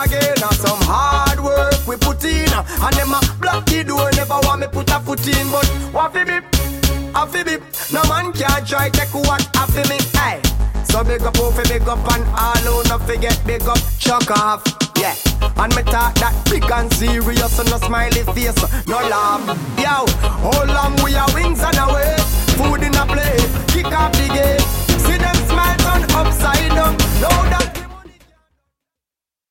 again. Some hard work we put in, and them a block the door, never want me put a foot in. But what fi bip, a fi bip. No man can try take what a fi me. Hey, so big up, fi big up, and all who no forget big up, chuck off. Yeah, and me talk that big and serious, and no smiley face, no laugh. Yo, how long we are wings and away?